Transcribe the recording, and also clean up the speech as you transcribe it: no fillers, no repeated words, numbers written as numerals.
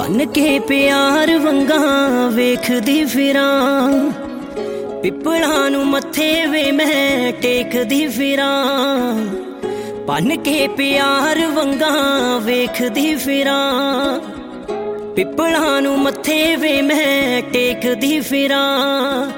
बन के प्यार वंगां वेखदी फिरां, पिपलां नूं मत्थे वे मैं टेकदी फिरां। बन के प्यार वंगां वेखदी फिरां, पिपलां नूं मत्थे वे मैं टेकदी फिरां।